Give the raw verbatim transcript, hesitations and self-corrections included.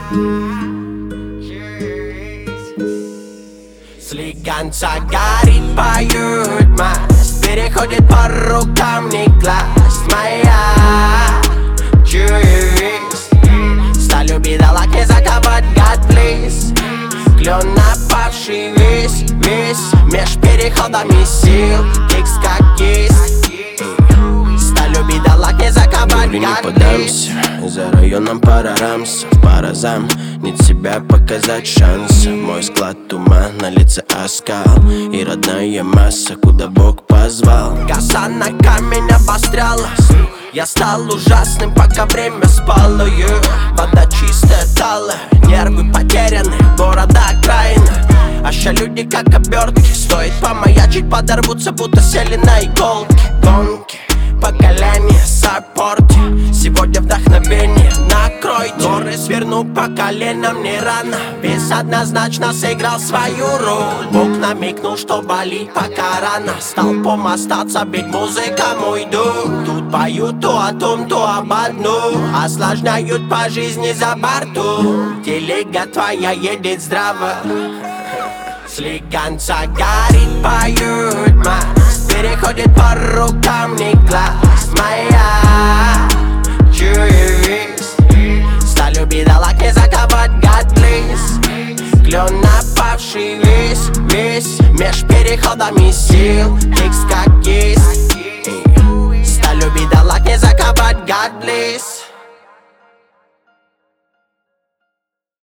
Слегонца горит, поют масть, переходит по рукам, не класть моя честь. Сталью бедолаг не заковать, God please. Клен напавший весь, весь меж переходами сил, кикс как кисть. Сталью бедолаг не заковать, God please. За районом пара рамс, пара замнить себя, показать шанс. Мой склад ума, на лице оскал и родная масса, куда Бог позвал. Коса на камень обострялась, я стал ужасным, пока время спало. yeah. Вода чистая, талая, нервы потеряны, города окраины. А ща люди как обертки, стоит помаячить, подорвутся, будто сели на иголки. Гонки, поколение, саппорте, сегодня вдохновение, накройте. Горы сверну по коленам, не рано, вес однозначно сыграл свою роль. Бог намекнул, что болит пока рано, столпом остаться, ведь музыка мой дух. Тут поют то о том, то об одном, осложняют по жизни за борту. Телега твоя едет здраво, слегонца горит, поют масть, переходит по рукам, не класть моя честь. Сталью бедолаг не заковать, God please. Клен напавший весь, весь меж переходами сил, кикс как кисть.